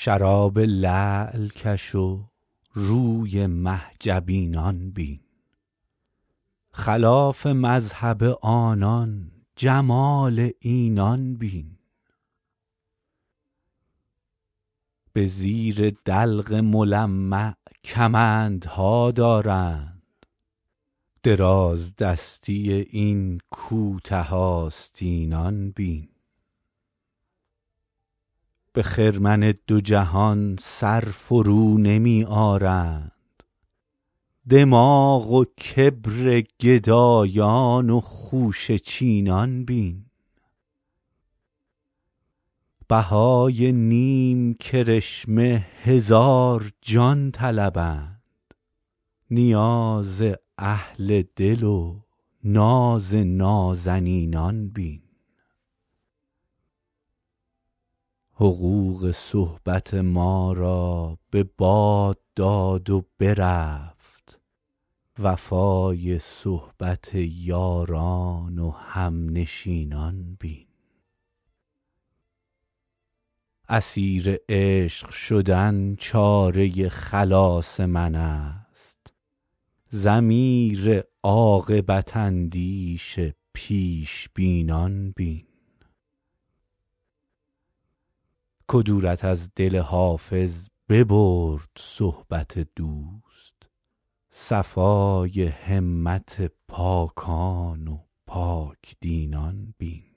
شراب لعل کش و روی مه جبینان بین، خلاف مذهب آنان جمال اینان بین. به زیر دلق ملمع کمندها دارند، درازدستی این کوته آستینان بین. به خرمن دو جهان سر فرو نمی آرند، دماغ و کبر گدایان و خوشه چینان بین. بهای نیم کرشمه هزار جان طلبند، نیاز اهل دل و ناز نازنینان بین. حقوق صحبت ما را به باد داد و برفت، وفای صحبت یاران و همنشینان بین. اسیر عشق شدن چاره خلاص من است، ضمیر عاقبت اندیش پیش بینان بین. کدورت از دل حافظ ببرد صحبت دوست، صفای همت پاکان و پاک دینان بین.